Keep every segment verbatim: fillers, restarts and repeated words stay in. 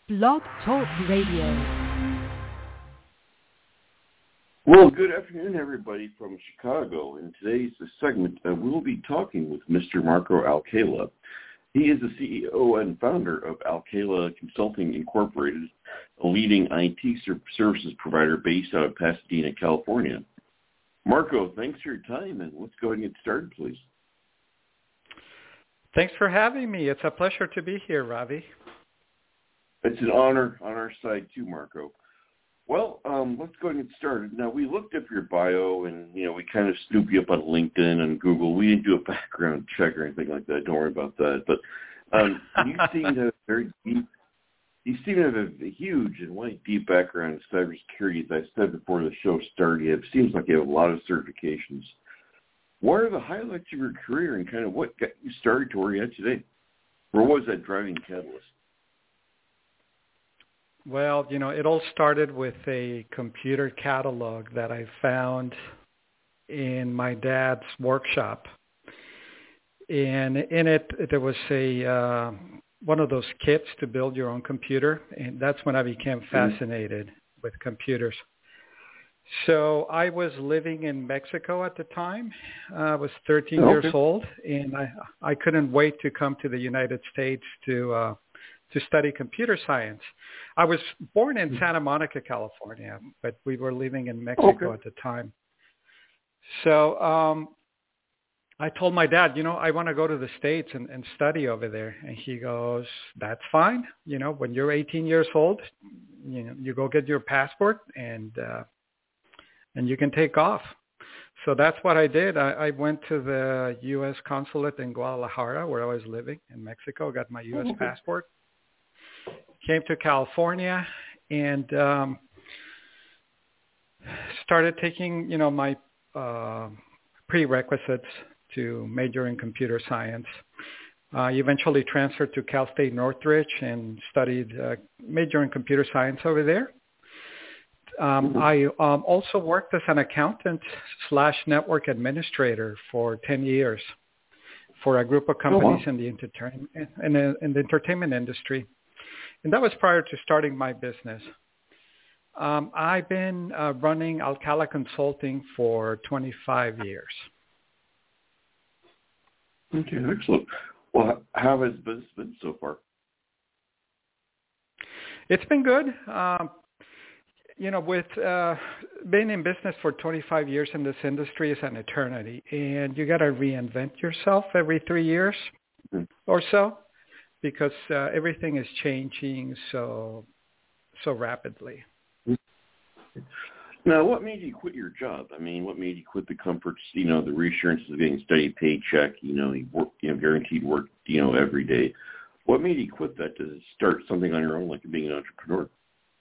Blog Talk Radio. Well, good afternoon, everybody from Chicago. In today's segment, uh, we'll be talking with Mister Marco Alcala. He is the C E O and founder of Alcala Consulting Incorporated, a leading I T services provider based out of Pasadena, California. Marco, thanks for your time, and let's go ahead and get started, please. Thanks for having me. It's a pleasure to be here, Ravi. It's an honor on our side, too, Marco. Well, um, let's go ahead and get started. Now, we looked up your bio, and, you know, we kind of snooped you up on LinkedIn and Google. We didn't do a background check or anything like that. Don't worry about that. But um, you seem to have a very deep, you seem to have a, a huge and wide, deep background in cybersecurity. As I said before the show started, it seems like you have a lot of certifications. What are the highlights of your career, and kind of what got you started to where you're at today? Or what was that driving catalyst? Well, you know, it all started with a computer catalog that I found in my dad's workshop. And in it, there was a uh, one of those kits to build your own computer. And that's when I became fascinated mm-hmm. with computers. So I was living in Mexico at the time. Uh, I was thirteen okay. years old, and I, I couldn't wait to come to the United States to uh, to study computer science. I was born in Santa Monica, California, but we were living in Mexico okay. at the time. So um, I told my dad, you know, I want to go to the States and, and study over there. And he goes, that's fine. You know, when you're eighteen years old, you know, you go get your passport and uh, and you can take off. So that's what I did. I, I went to the U S consulate in Guadalajara, where I was living in Mexico, got my U S okay. passport. Came to California and um, started taking, you know, my uh, prerequisites to major in computer science. I eventually transferred to Cal State Northridge and studied uh, major in computer science over there. Um, I um, also worked as an accountant slash network administrator for ten years for a group of companies oh, wow. in the entertainment in the, in the entertainment industry. And that was prior to starting my business. Um, I've been uh, running Alcala Consulting for twenty-five years. Okay, excellent. Well, how has business been so far? It's been good. Um, you know, with uh, being in business for twenty-five years in this industry is an eternity, and you got to reinvent yourself every three years mm-hmm. or so. Because uh, everything is changing so so rapidly. Now, what made you quit your job? I mean, what made you quit the comforts, you know, the reassurances of getting a steady paycheck, you know, you work, you know, guaranteed work, you know, every day? What made you quit that to start something on your own, like being an entrepreneur?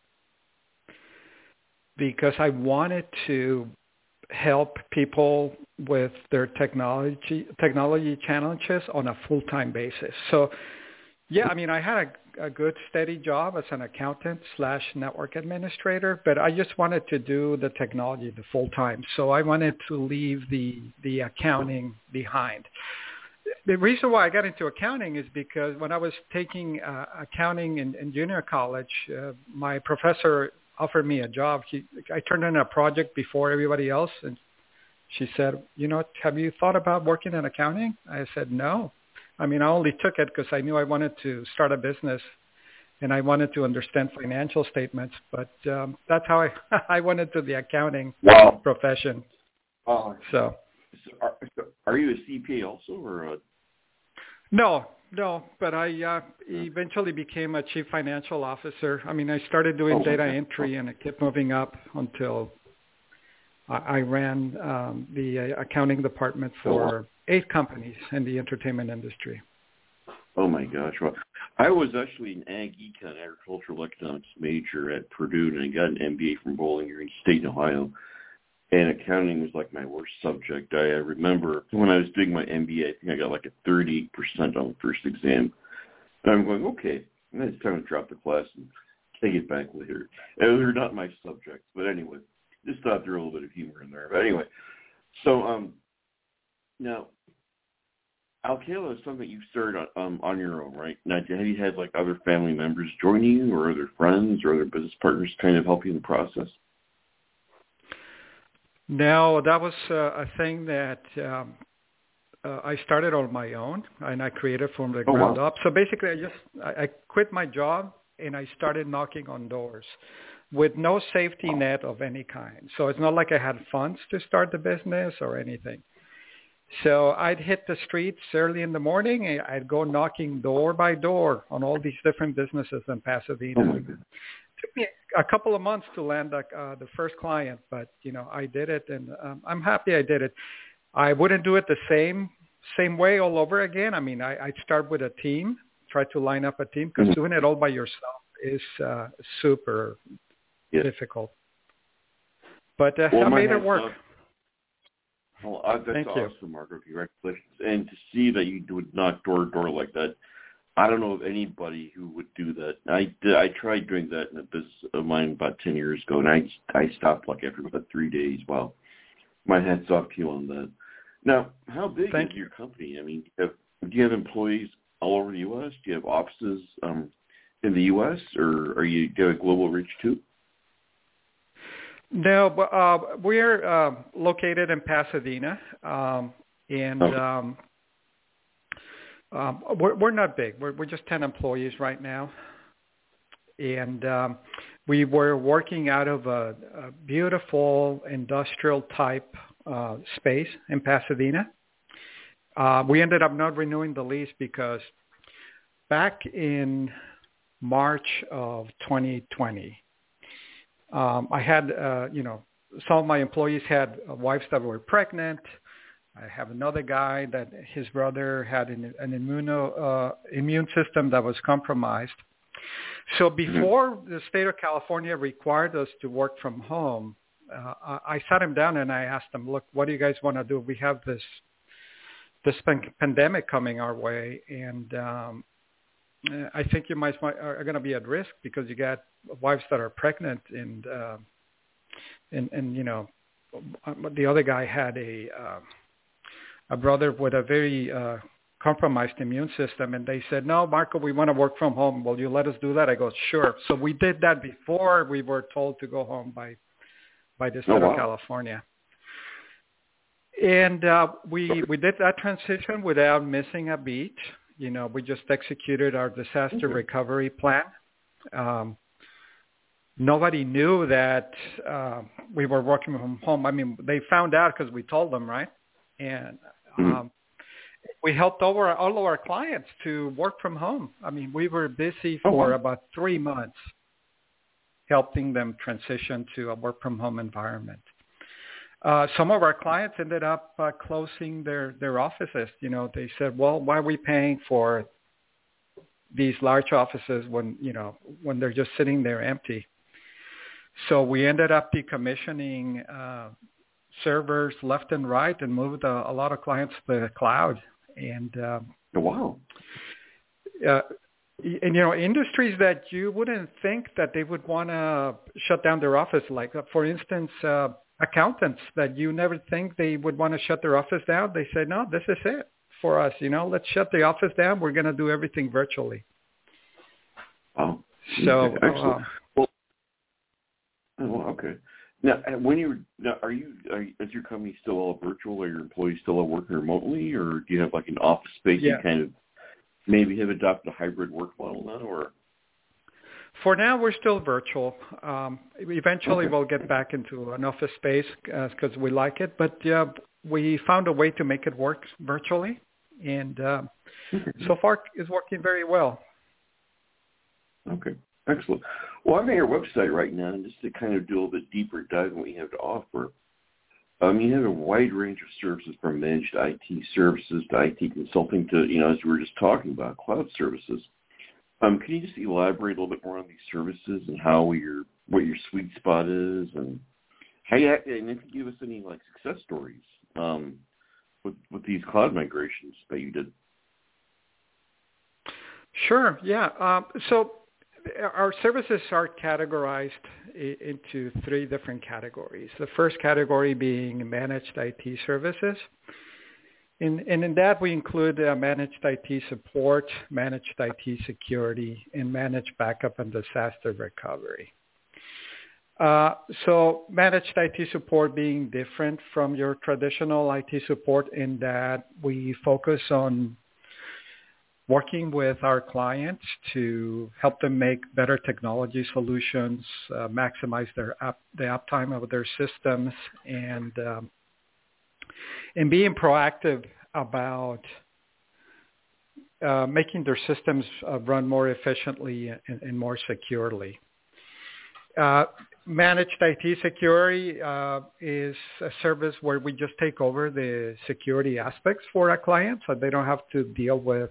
Because I wanted to help people with their technology technology challenges on a full-time basis. So. Yeah, I mean, I had a, a good, steady job as an accountant slash network administrator, but I just wanted to do the technology the full time. So I wanted to leave the, the accounting behind. The reason why I got into accounting is because when I was taking uh, accounting in, in junior college, uh, my professor offered me a job. He, I turned in a project before everybody else, and she said, you know, have you thought about working in accounting? I said, no. I mean, I only took it because I knew I wanted to start a business and I wanted to understand financial statements. But um, that's how I I went into the accounting wow. profession. Uh, so, so, are, so are you a C P A also? or a... No, no. But I uh, eventually became a chief financial officer. I mean, I started doing oh, data okay. entry and it kept moving up until I, I ran um, the uh, accounting department for... Oh. eight companies in the entertainment industry. Oh, my gosh. Well, I was actually an ag econ, agricultural economics major at Purdue, and I got an M B A from Bowling Green State in Ohio, and accounting was like my worst subject. I remember when I was doing my M B A, I think I got like a thirty-eight percent on the first exam. And I'm going, okay, and it's time to drop the class and take it back later. And they're not my subjects, but anyway, just thought there was a little bit of humor in there. But anyway, so um, now, Alcala is something you started on, um, on your own, right? Now, have you had like other family members join you, or other friends, or other business partners kind of help you in the process? No, that was uh, a thing that um, uh, I started on my own, and I created from the Oh, ground wow. up. So basically, I just I, I quit my job and I started knocking on doors with no safety net of any kind. So it's not like I had funds to start the business or anything. So I'd hit the streets early in the morning, and I'd go knocking door by door on all these different businesses in Pasadena. Oh, my goodness. It took me a couple of months to land uh, the first client, but you know I did it, and um, I'm happy I did it. I wouldn't do it the same same way all over again. I mean, I, I'd start with a team, try to line up a team, because Mm-hmm. doing it all by yourself is uh, super Yes. difficult. But uh, Well, I my made it hat's work. off. Well, uh, that's Thank you. awesome, Marco. Congratulations. And to see that you would knock door to door like that, I don't know of anybody who would do that. I, did, I tried doing that in a business of mine about ten years ago, and I, I stopped like after about three days. Wow. My hat's off to you on that. Now, how big Thank is you. your company? I mean, do you have, do you have employees all over the U S? Do you have offices um, in the U S, or are you do you have a global reach too? No, but uh, we're uh, located in Pasadena, um, and Okay. um, um, we're, we're not big. We're, we're just ten employees right now, and um, we were working out of a, a beautiful industrial type uh, space in Pasadena. Uh, we ended up not renewing the lease because back in March of twenty twenty, um, I had, uh, you know, some of my employees had wives that were pregnant. I have another guy that his brother had an, an immuno, uh, immune system that was compromised. So before mm-hmm. the state of California required us to work from home, uh, I, I sat him down and I asked him, look, what do you guys want to do? We have this this pandemic coming our way, and um, I think you might are going to be at risk because you got wives that are pregnant, and uh, and and you know, the other guy had a uh, a brother with a very uh, compromised immune system, and they said, no, Marco, we want to work from home. Will you let us do that? I go, sure. So we did that before we were told to go home by by the state Oh, wow. of California. And uh, we we did that transition without missing a beat. You know, we just executed our disaster mm-hmm. recovery plan. Um, nobody knew that uh, we were working from home. I mean, they found out because we told them, right? And um, mm-hmm. we helped over all of our clients to work from home. I mean, we were busy for oh, wow. about three months helping them transition to a work from home environment. Uh, some of our clients ended up uh, closing their, their offices. You know, they said, well, why are we paying for these large offices when, you know, when they're just sitting there empty? So we ended up decommissioning uh, servers left and right and moved a, a lot of clients to the cloud. And um, oh, wow. Uh, and, you know, industries that you wouldn't think that they would want to shut down their office, like, uh, for instance, uh, accountants that you never think they would want to shut their office down. They say, no, this is it for us. You know, let's shut the office down. We're going to do everything virtually. Oh, so excellent. Uh, well, oh, okay. Now, when you now, are you are, is your company still all virtual? Are your employees still all working remotely, or do you have like an office space? Yeah. You kind of maybe have adopted a hybrid work model now, or? For now, we're still virtual. Um, eventually, okay. we'll get back into an office space because uh, we like it. But uh, we found a way to make it work virtually, and uh, okay. so far it's working very well. Okay, excellent. Well, I'm on your website right now, and just to kind of do a little bit deeper dive in what you have to offer. Um, you have a wide range of services from managed I T services to I T consulting to, you know, as we were just talking about, cloud services. Um, can you just elaborate a little bit more on these services and how your what your sweet spot is, and how you and if you give us any like success stories um, with with these cloud migrations that you did? Sure. Yeah. Um, so our services are categorized into three different categories. The first category being managed I T services. In, and in that, we include uh, managed I T support, managed I T security, and managed backup and disaster recovery. Uh, so managed I T support being different from your traditional I T support in that we focus on working with our clients to help them make better technology solutions, uh, maximize their up, the uptime of their systems, and um, and being proactive about uh, making their systems uh, run more efficiently and, and more securely. Uh, managed I T security uh, is a service where we just take over the security aspects for our clients, so they don't have to deal with,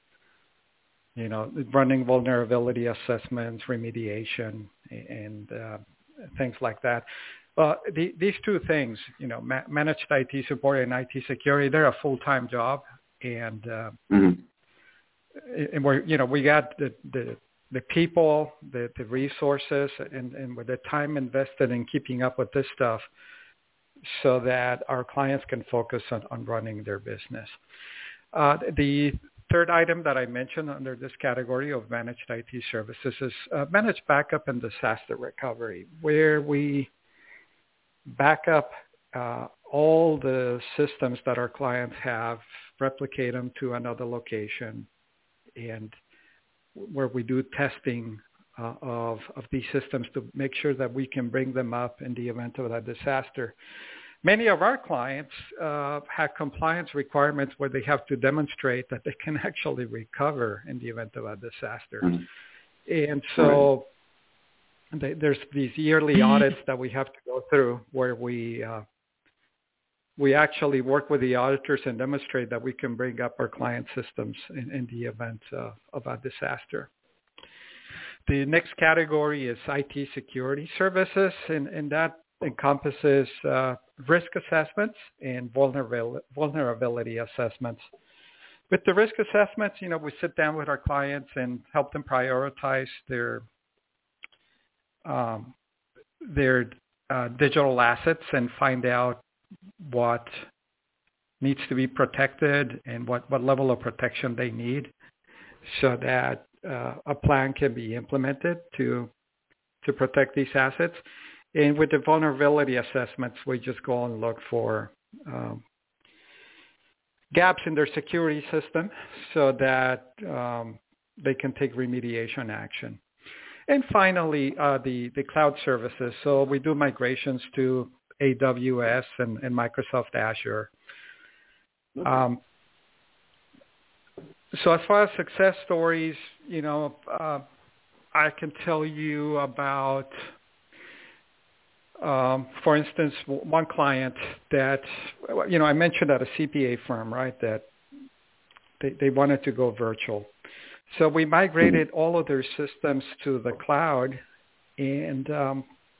you know, running vulnerability assessments, remediation, and uh, things like that. Well, the, these two things, you know, ma- managed I T support and I T security, they're a full-time job, and uh, mm-hmm. and we're, you know, we got the the, the people, the, the resources, and, and with the time invested in keeping up with this stuff, so that our clients can focus on, on running their business. Uh, the third item that I mentioned under this category of managed I T services is uh, managed backup and disaster recovery, where we back up uh, all the systems that our clients have, replicate them to another location, and where we do testing uh, of, of these systems to make sure that we can bring them up in the event of a disaster. Many of our clients uh, have compliance requirements where they have to demonstrate that they can actually recover in the event of a disaster. Mm-hmm. And so right. they, there's these yearly audits that we have to go through where we uh, we actually work with the auditors and demonstrate that we can bring up our client systems in, in the event uh, of a disaster. The next category is I T security services, and, and that encompasses uh, risk assessments and vulnerabil- vulnerability assessments. With the risk assessments, you know, we sit down with our clients and help them prioritize their um, their uh, digital assets and find out what needs to be protected and what, what level of protection they need, so that uh, a plan can be implemented to to protect these assets. And with the vulnerability assessments, we just go and look for um, gaps in their security system so that um, they can take remediation action. And finally, uh, the, the cloud services. So we do migrations to A W S and, and Microsoft Azure. Um, so as far as success stories, you know, uh, I can tell you about, um, for instance, one client that, you know, I mentioned at a C P A firm, right, that they, they wanted to go virtual. So we migrated all of their systems to the cloud, and um,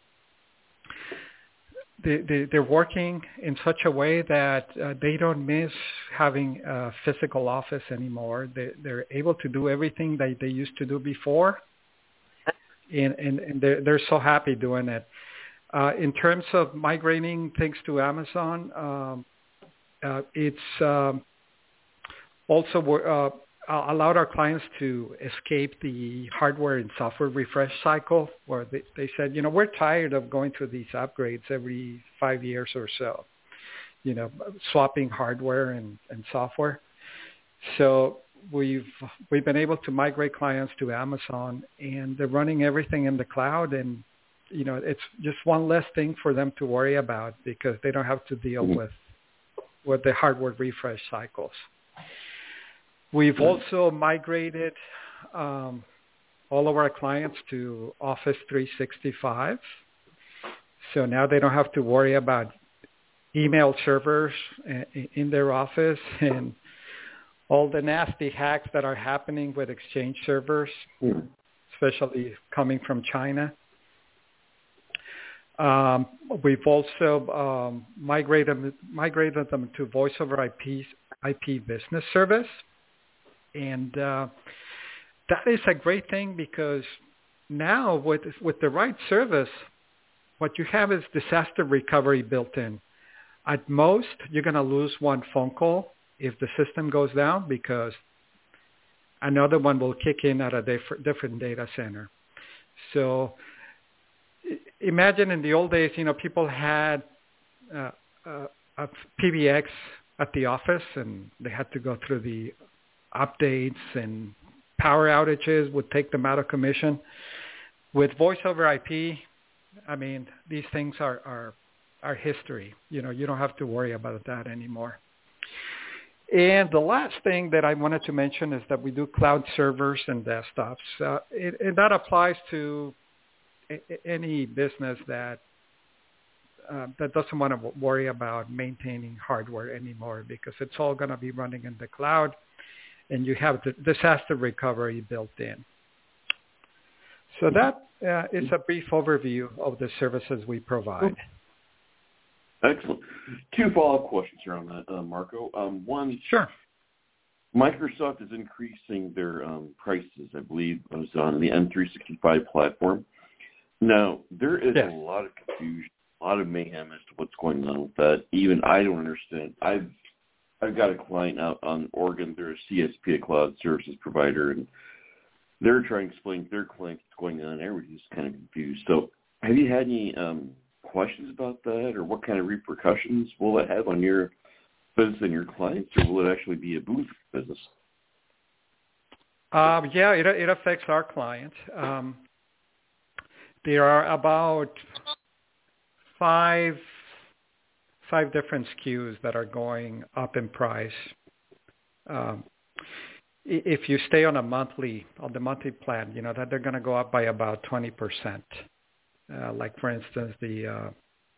they, they, they're working in such a way that uh, they don't miss having a physical office anymore. They, they're able to do everything that they used to do before, and, and, and they're, they're so happy doing it. Uh, in terms of migrating things to Amazon, um, uh, it's um, also uh, allowed our clients to escape the hardware and software refresh cycle, where they, they said, you know, we're tired of going through these upgrades every five years or so, you know, swapping hardware and, and software. So we've we've been able to migrate clients to Amazon, and they're running everything in the cloud, and you know, it's just one less thing for them to worry about because they don't have to deal with with the hardware refresh cycles. We've also migrated um, all of our clients to Office three sixty-five. So now they don't have to worry about email servers in their office and all the nasty hacks that are happening with Exchange servers, especially coming from China. Um, we've also um, migrated, migrated them to Voice over I P, I P business service. And uh, that is a great thing because now with with the right service, what you have is disaster recovery built in. At most, you're going to lose one phone call if the system goes down because another one will kick in at a diff- different data center. So imagine in the old days, you know, people had uh, uh, a P B X at the office and they had to go through the updates and power outages would take them out of commission. With voice over I P, I mean, these things are, are, are history. You know, you don't have to worry about that anymore. And the last thing that I wanted to mention is that we do cloud servers and desktops. Uh, it, and that applies to a, any business that uh, that doesn't want to worry about maintaining hardware anymore because it's all going to be running in the cloud and you have the disaster recovery built in. So that uh, is a brief overview of the services we provide. Excellent. Two follow-up questions here on that, uh, Marco. Um, one, sure. Microsoft is increasing their um, prices, I believe, it was on the M three sixty-five platform. Now, there is yes. a lot of confusion, a lot of mayhem as to what's going on with that. Even I don't understand. I've I've got a client out on Oregon. They're a C S P, a cloud services provider, and they're trying to explain to their clients what's going on. Everybody's kind of confused. So have you had any um, questions about that, or what kind of repercussions will it have on your business and your clients, or will it actually be a boom for business? Um, yeah, it, it affects our clients. Um, there are about five five different S K Us that are going up in price. Um, if you stay on a monthly on the monthly plan, you know that they're going to go up by about twenty percent. Uh, like for instance, the uh,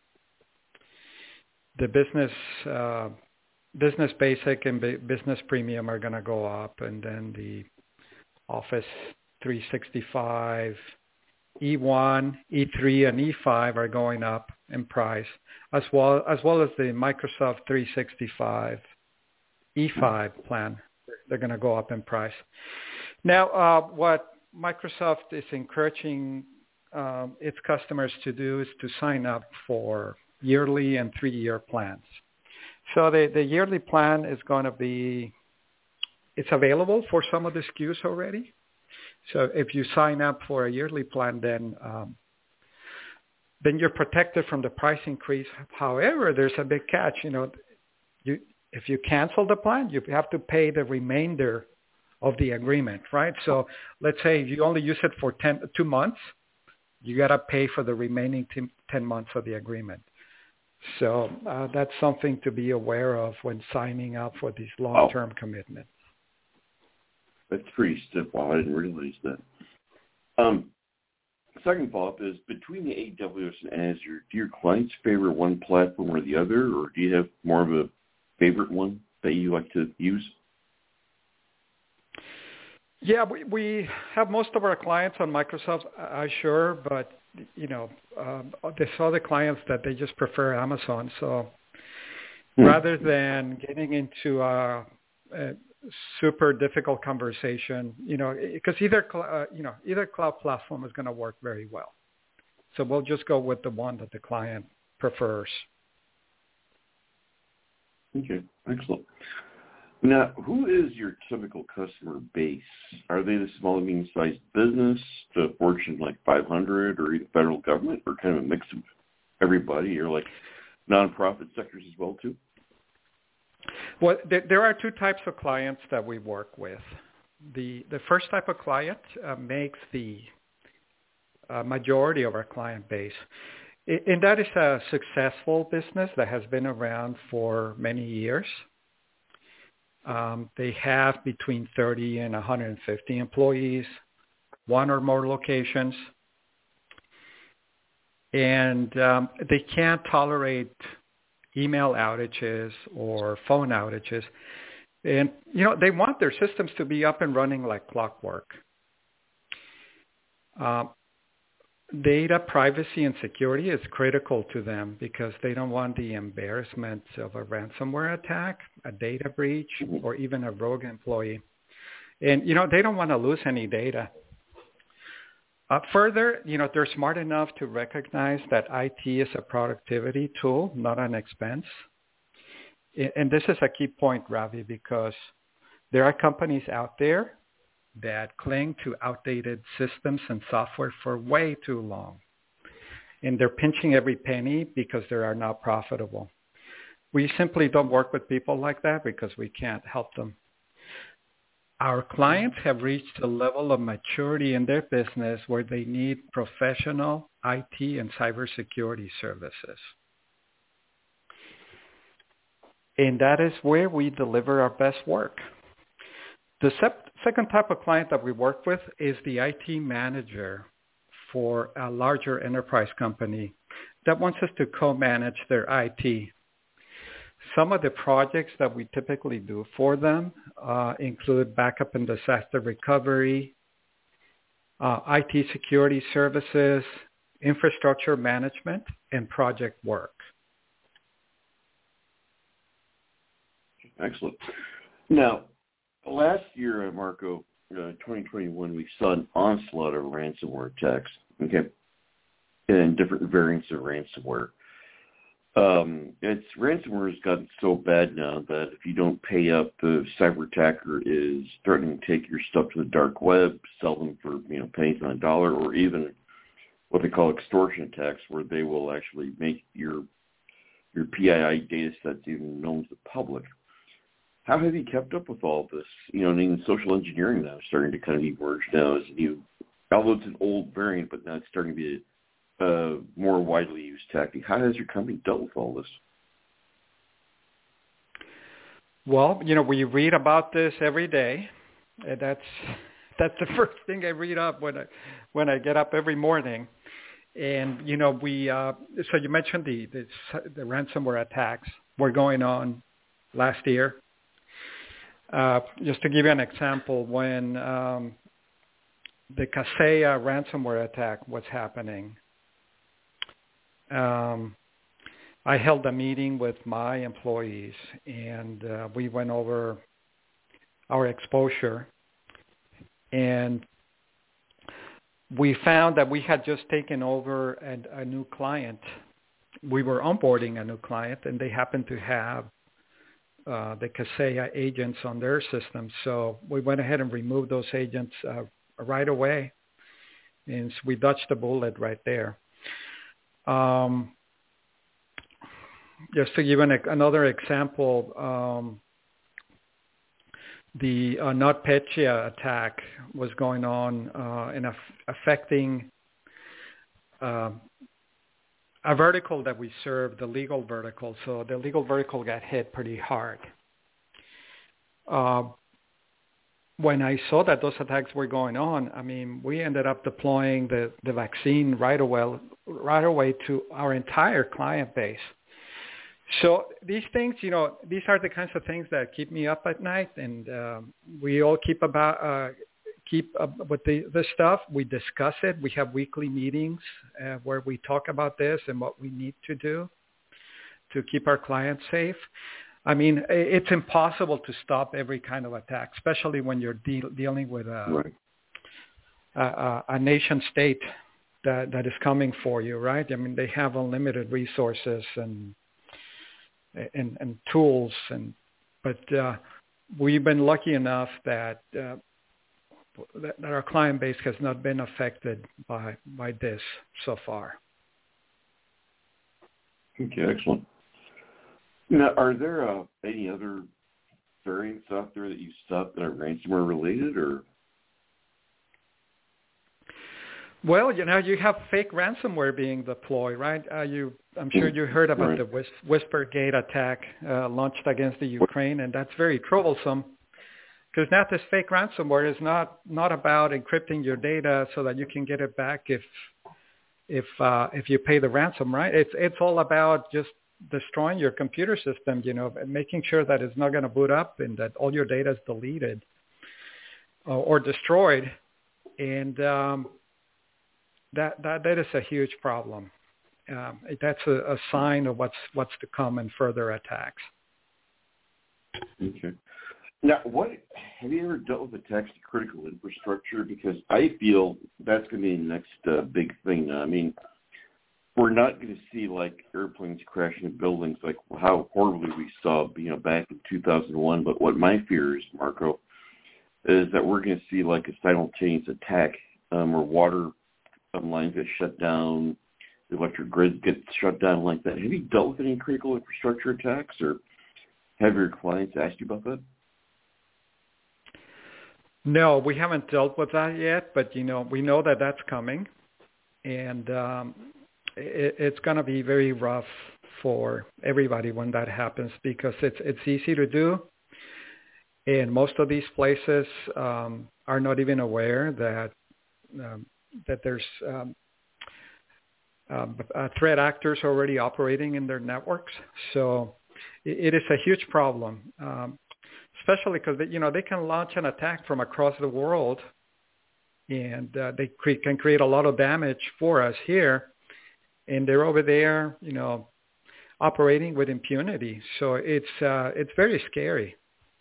the business uh, business basic and business premium are going to go up, and then the Office three sixty-five, E one, E three, and E five are going up in price, as well as well as the Microsoft three sixty-five E five plan. They're going to go up in price. Now, uh, what Microsoft is encouraging um, its customers to do is to sign up for yearly and three-year plans. So the, the yearly plan is going to be, it's available for some of the S K Us already. So if you sign up for a yearly plan, then um, then you're protected from the price increase. However, there's a big catch. You know, you if you cancel the plan, you have to pay the remainder of the agreement, right? So let's say you only use it for ten, two months, you got to pay for the remaining ten months of the agreement. So uh, that's something to be aware of when signing up for these long-term oh. commitments. That's pretty stiff. Wow, I didn't realize that. Um, second follow-up is, between the A W S and Azure, do your clients favor one platform or the other, or do you have more of a favorite one that you like to use? Yeah, we, we have most of our clients on Microsoft Azure, but, you know, um, there's other clients that they just prefer Amazon. So hmm. rather than getting into a, a super difficult conversation, you know, because either, uh, you know, either cloud platform is going to work very well. So we'll just go with the one that the client prefers. Okay, excellent. Now, who is your typical customer base? Are they the small and medium-sized business, the Fortune like five hundred, or even federal government, or kind of a mix of everybody, or like nonprofit sectors as well, too? Well, there, there are two types of clients that we work with. The the first type of client uh, makes the uh, majority of our client base. And that is a successful business that has been around for many years. Um, they have between thirty and one hundred fifty employees, one or more locations. And um, they can't tolerate email outages or phone outages. And, you know, they want their systems to be up and running like clockwork. Uh, Data privacy and security is critical to them because they don't want the embarrassment of a ransomware attack, a data breach, or even a rogue employee. And, you know, they don't want to lose any data. Uh, further, you know, they're smart enough to recognize that I T is a productivity tool, not an expense. And this is a key point, Ravi, because there are companies out there that cling to outdated systems and software for way too long. And they're pinching every penny because they are not profitable. We simply don't work with people like that because we can't help them. Our clients have reached a level of maturity in their business where they need professional I T and cybersecurity services. And that is where we deliver our best work. The sep- second type of client that we work with is the I T manager for a larger enterprise company that wants us to co-manage their I T. Some of the projects that we typically do for them uh, include backup and disaster recovery, uh, I T security services, infrastructure management, and project work. Excellent. Now, last year, Marco, uh, twenty twenty-one, we saw an onslaught of ransomware attacks, okay, and different variants of ransomware. Um, it's ransomware has gotten so bad now that if you don't pay up, the cyber attacker is threatening to take your stuff to the dark web, sell them for you know pennies on a dollar, or even what they call extortion attacks, where they will actually make your your P I I data sets even known to the public. How have you kept up with all this? You know, and even social engineering now is starting to kind of emerge now as a new, although it's an old variant, but now it's starting to be a uh, more widely used tactic. How has your company dealt with all this? Well, you know, we read about this every day. And that's that's the first thing I read up when I when I get up every morning. And you know, we uh, so you mentioned the, the the ransomware attacks were going on last year. Uh, just to give you an example, when um, the Kaseya ransomware attack was happening, um, I held a meeting with my employees, and uh, we went over our exposure, and we found that we had just taken over a, a new client. We were onboarding a new client, and they happened to have Uh, the Kaseya agents on their system. So we went ahead and removed those agents uh, right away. And so we dodged the bullet right there. Um, just to give an, another example, um, the uh, NotPetya attack was going on uh, and af- affecting uh, a vertical that we serve, the legal vertical. So the legal vertical got hit pretty hard. Uh, when I saw that those attacks were going on, I mean, we ended up deploying the, the vaccine right away, right away to our entire client base. So these things, you know, these are the kinds of things that keep me up at night, and um, we all keep about uh, keep up with the, the stuff. We discuss it. We have weekly meetings uh, where we talk about this and what we need to do to keep our clients safe. I mean, it's impossible to stop every kind of attack, especially when you're de- dealing with a, right. a, a nation state that, that is coming for you, right? I mean, they have unlimited resources and and, and tools, and but uh, we've been lucky enough that uh, that our client base has not been affected by by this so far. Okay, excellent. Now, are there uh, any other variants out there that you stopped that are ransomware related, or? Well, you know, you have fake ransomware being deployed, right? Uh, you, I'm sure you heard about right. the Whis- Whispergate attack uh, launched against the Ukraine, and that's very troublesome. Because now this fake ransomware is not, not about encrypting your data so that you can get it back if if uh, if you pay the ransom, right? It's it's all about just destroying your computer system, you know, and making sure that it's not going to boot up and that all your data is deleted or, or destroyed, and um, that that that is a huge problem. Um, that's a, a sign of what's what's to come in further attacks. Okay. Now, what have you ever dealt with attacks to critical infrastructure? Because I feel that's going to be the next uh, big thing. I mean, we're not going to see like airplanes crashing in buildings like how horribly we saw, you know, back in two thousand one. But what my fear is, Marco, is that we're going to see like a simultaneous attack um, where water um, lines get shut down, the electric grid gets shut down like that. Have you dealt with any critical infrastructure attacks, or have your clients asked you about that? No, we haven't dealt with that yet, but you know, we know that that's coming, and um, it, it's going to be very rough for everybody when that happens, because it's it's easy to do, and most of these places um, are not even aware that um, that there's um, um, uh, threat actors already operating in their networks. So it, it is a huge problem. Um, Especially because, you know, they can launch an attack from across the world, and uh, they cre- can create a lot of damage for us here. And they're over there, you know, operating with impunity. So it's uh, it's very scary.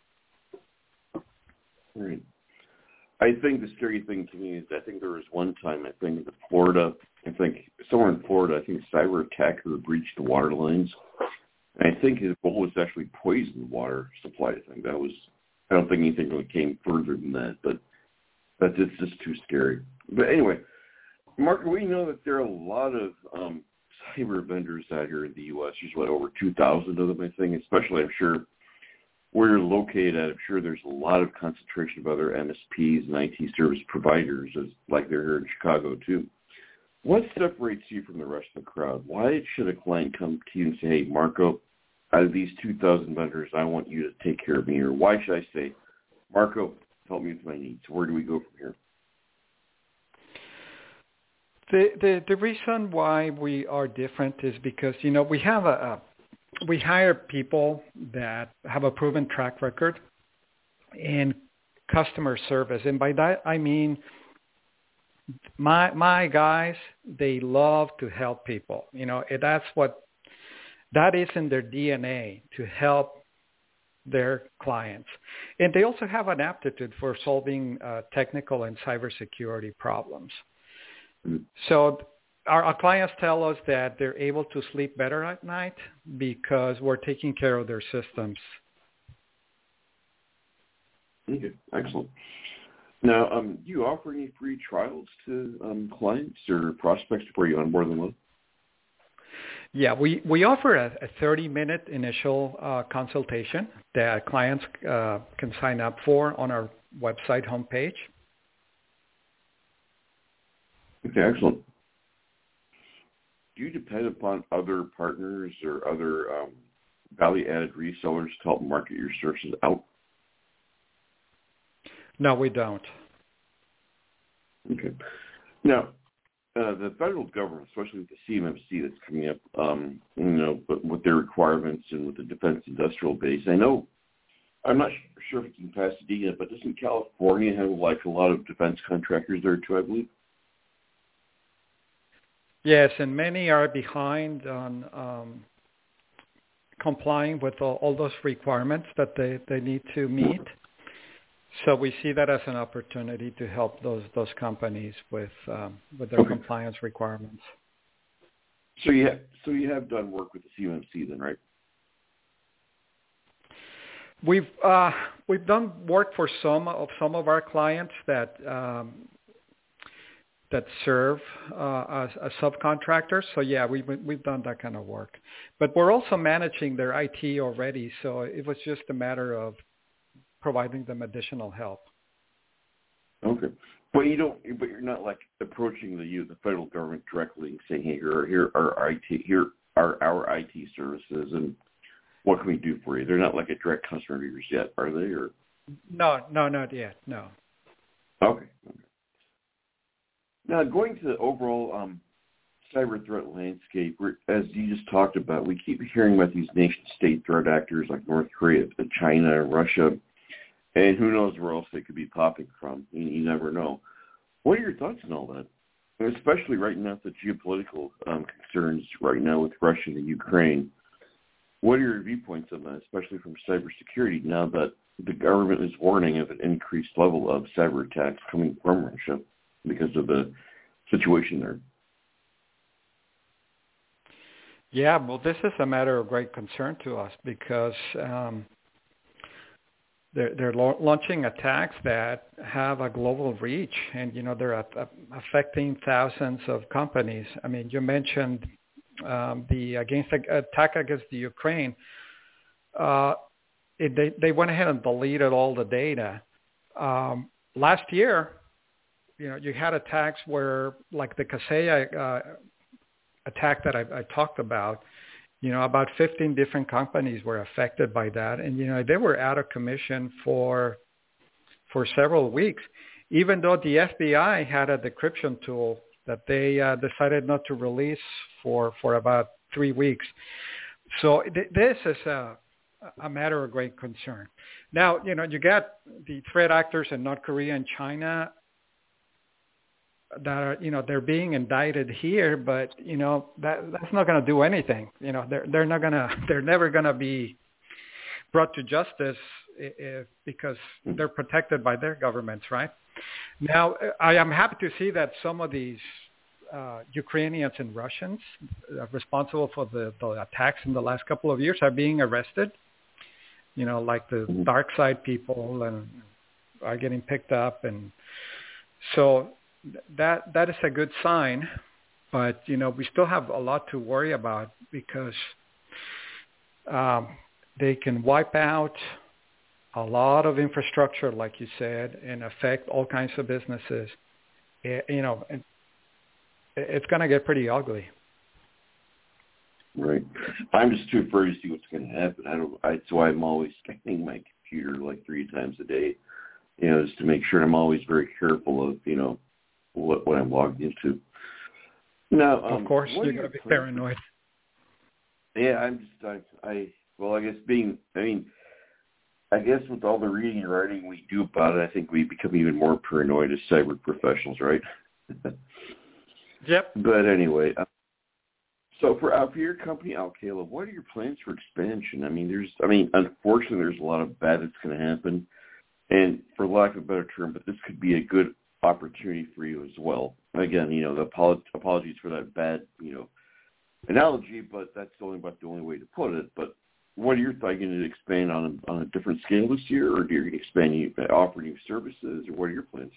Right. I think the scary thing to me is I think there was one time, I think, in Florida, I think somewhere in Florida, I think a cyber attacker breached the water lines. And I think his goal was to actually poison the water supply. I think that was, I don't think anything really came further than that, but that's it's just too scary. But anyway, Mark, we know that there are a lot of um, cyber vendors out here in the U S. There's, what, over two thousand of them, I think, especially, I'm sure, where you're located at. I'm sure there's a lot of concentration of other M S Ps and I T service providers, as, like they're here in Chicago, too. What separates you from the rest of the crowd? Why should a client come to you and say, hey, Marco, out of these two thousand vendors, I want you to take care of me? Or why should I say, Marco, help me with my needs? Where do we go from here? The, the the reason why we are different is because, you know, we have a, a we hire people that have a proven track record in customer service, and by that I mean my my guys, they love to help people. You know, that's what that is in their D N A, to help their clients, and they also have an aptitude for solving uh, technical and cybersecurity problems. So our, our clients tell us that they're able to sleep better at night because we're taking care of their systems. Okay, excellent. Now, um, do you offer any free trials to um, clients or prospects before you onboard them? Yeah, we, we offer a, a thirty-minute initial uh, consultation that clients uh, can sign up for on our website homepage. Okay, excellent. Do you depend upon other partners or other um, value-added resellers to help market your services out? No, we don't. Okay. Now, uh, the federal government, especially with the C M M C that's coming up, um, you know, but with their requirements and with the defense industrial base, I know, I'm not sure if it's in Pasadena, but doesn't California have like a lot of defense contractors there too, I believe? Yes, and many are behind on um, complying with all, all those requirements that they, they need to meet. So we see that as an opportunity to help those those companies with um, with their Okay. compliance requirements. So you have so you have done work with the C M M C then, right? We've uh, we've done work for some of some of our clients that um, that serve uh, as, as subcontractors. So yeah, we've we've done that kind of work. But we're also managing their I T already, so it was just a matter of providing them additional help. Okay, but you don't. But you're not like approaching the you, the federal government directly and saying, "Hey, here, here are I T, here are our I T services, and what can we do for you?" They're not like a direct customer of yours yet, are they? Or No, no, not yet. No. okay. okay. Now, going to the overall um, cyber threat landscape, we're, as you just talked about, we keep hearing about these nation-state threat actors like North Korea, China, Russia. And who knows where else they could be popping from. You, you never know. What are your thoughts on all that? And especially right now, the geopolitical um, concerns right now with Russia and Ukraine. What are your viewpoints on that, especially from cybersecurity, now that the government is warning of an increased level of cyber attacks coming from Russia because of the situation there? Yeah, well, this is a matter of great concern to us because um, they're, they're lo- launching attacks that have a global reach, and you know they're uh, affecting thousands of companies. I mean, you mentioned um, the against attack against the Ukraine. Uh, it, they they went ahead and deleted all the data. Um, last year, you know, you had attacks where, like the Kaseya uh, attack that I, I talked about, you know, about fifteen different companies were affected by that, and you know they were out of commission for for several weeks, even though the F B I had a decryption tool that they uh, decided not to release for for about three weeks. So th- this is a a matter of great concern. Now, you know, you got the threat actors in North Korea and China that are, you know, they're being indicted here, but, you know, that that's not going to do anything. You know, they're they're not going to, they're never going to be brought to justice if, because they're protected by their governments, right? Now, I am happy to see that some of these uh, Ukrainians and Russians uh, responsible for the, the attacks in the last couple of years are being arrested. You know, like the dark side people and are getting picked up. And so that that is a good sign. But, you know, we still have a lot to worry about because um, they can wipe out a lot of infrastructure, like you said, and affect all kinds of businesses. It, you know, it, it's going to get pretty ugly. Right. I'm just too afraid to see what's going to happen. I don't. I, that's why I'm always scanning my computer like three times a day. You know, just to make sure I'm always very careful of you know what what I'm logged into. Now, um, of course, you're going to be paranoid. Yeah, I'm just. I, I. Well, I guess being. I mean, I guess with all the reading and writing we do about it, I think we become even more paranoid as cyber professionals, right? Yep. But anyway. Uh, So for uh, for your company, Alcala, what are your plans for expansion? I mean, there's, I mean, unfortunately, there's a lot of bad that's going to happen, and for lack of a better term, but this could be a good opportunity for you as well. Again, you know, the apolo- apologies for that bad, you know, analogy, but that's only about the only way to put it. But what are your thoughts? Are you going to expand on a, on a different scale this year, or are you going to expand, you, offer new services, or what are your plans?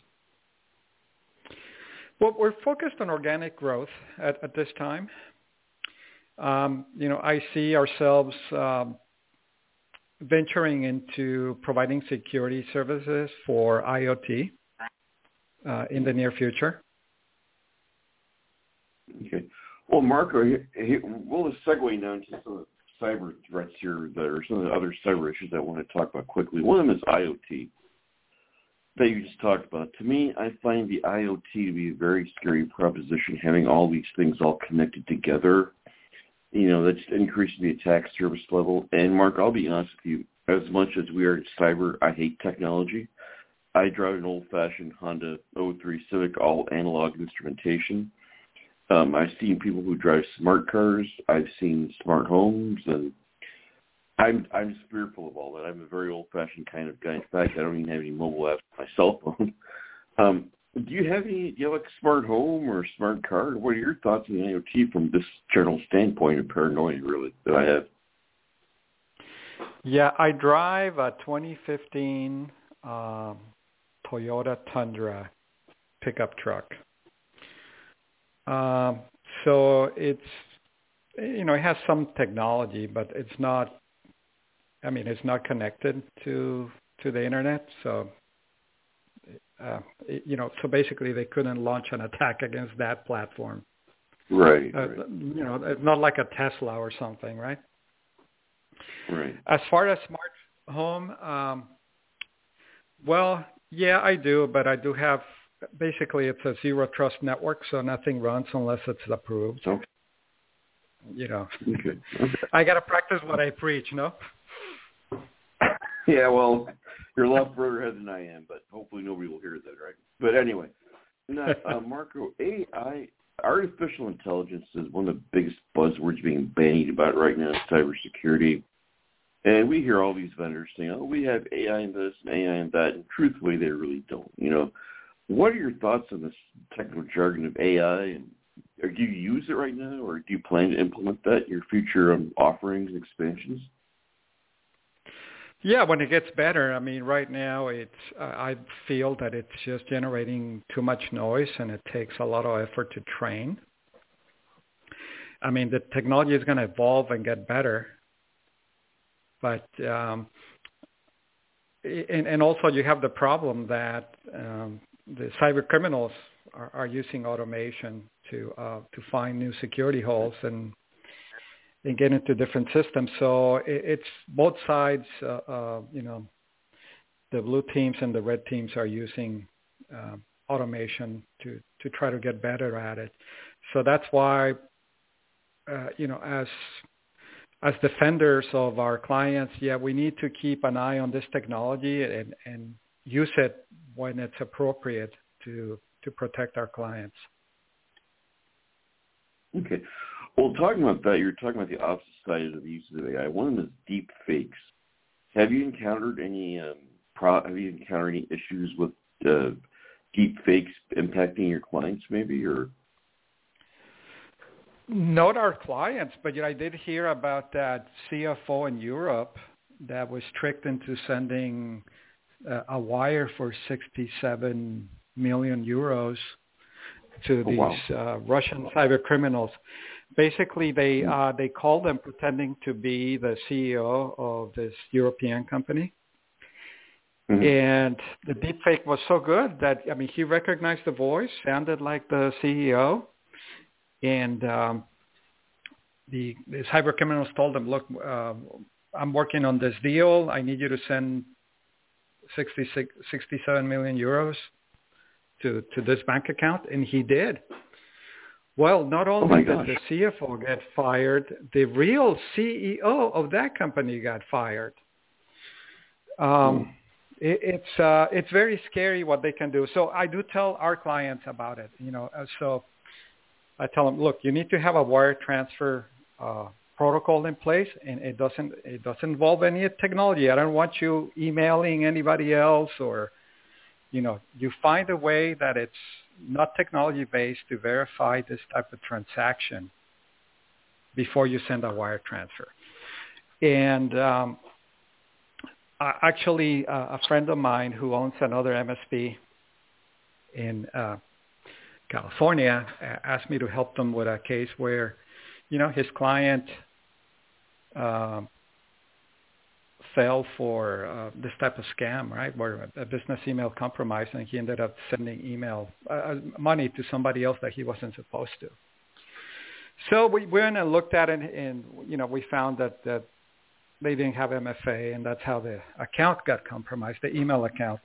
Well, we're focused on organic growth at, at this time. Um, you know, I see ourselves um, venturing into providing security services for IoT uh, in the near future. Okay. Well, Marco, here, here, we'll just segue now into some of the cyber threats here that are some of the other cyber issues I want to talk about quickly. One of them is IoT that you just talked about. To me, I find the IoT to be a very scary proposition, having all these things all connected together. You know, that's increasing the attack service level. And, Mark, I'll be honest with you, as much as we are cyber, I hate technology. I drive an old-fashioned Honda oh three Civic, all analog instrumentation. Um, I've seen people who drive smart cars. I've seen smart homes, and I'm I'm just fearful of all that. I'm a very old-fashioned kind of guy. In fact, I don't even have any mobile apps on my cell phone. Um, do you have any, do you have like a smart home or a smart car? What are your thoughts on the IoT from this general standpoint of paranoia, really, that I have? Yeah, I drive a twenty fifteen um, Toyota Tundra pickup truck. Um, so it's, you know, it has some technology, but it's not, I mean, it's not connected to to the internet. So, uh, it, you know, so basically they couldn't launch an attack against that platform. Right, uh, right. You know, it's not like a Tesla or something, right? Right. As far as smart home, um, well, yeah, I do, but I do have, basically it's a zero trust network, so nothing runs unless it's approved. Okay. You know, Okay. Okay. I got to practice what I preach, no? Yeah, well, you're a lot further ahead than I am, but hopefully nobody will hear that, right? But anyway, now, uh, Marco, A I, artificial intelligence is one of the biggest buzzwords being bandied about right now in cybersecurity. And we hear all these vendors saying, oh, we have A I in this and A I in that, and truthfully, they really don't. You know, what are your thoughts on this technical jargon of A I, and or do you use it right now, or do you plan to implement that in your future um, offerings and expansions? Yeah, when it gets better. I mean, right now it's uh, I feel that it's just generating too much noise, and it takes a lot of effort to train. I mean, the technology is going to evolve and get better, but um, and, and also you have the problem that um, the cyber criminals are, are using automation to uh, to find new security holes and and get into different systems. So it, it's both sides. Uh, uh, you know, the blue teams and the red teams are using uh, automation to to try to get better at it. So that's why. Uh, you know, as as defenders of our clients, yeah, we need to keep an eye on this technology and, and use it when it's appropriate to to protect our clients. Okay. Well, talking about that, you're talking about the opposite side of the use of A I. One of them is deep fakes. Have you encountered any um, pro- have you encountered any issues with uh, deep fakes impacting your clients, maybe, or? Not our clients, but you know, I did hear about that C F O in Europe that was tricked into sending uh, a wire for sixty-seven million euros to Oh, these wow. uh, Russian cyber criminals. Basically, they uh, they called them pretending to be the C E O of this European company. Mm-hmm. And the deepfake was so good that, I mean, he recognized the voice, sounded like the C E O. And um, the, the cyber criminals told him, look, uh, I'm working on this deal. I need you to send sixty-six, sixty-seven million euros to, to this bank account. And he did. Well, not only oh did the C F O get fired, the real C E O of that company got fired. Um, mm. it, it's uh, it's very scary what they can do. So I do tell our clients about it. You know, so. I tell them, look, you need to have a wire transfer uh, protocol in place, and it doesn't it doesn't involve any technology. I don't want you emailing anybody else, or, you know, you find a way that it's not technology based to verify this type of transaction before you send a wire transfer. And um, I, actually, uh, a friend of mine who owns another M S P in uh, California asked me to help them with a case where, you know, his client uh, fell for uh, this type of scam, right, where a business email compromised, and he ended up sending email uh, money to somebody else that he wasn't supposed to. So we went and looked at it, and, you know, we found that, that they didn't have M F A, and that's how the account got compromised, the email account.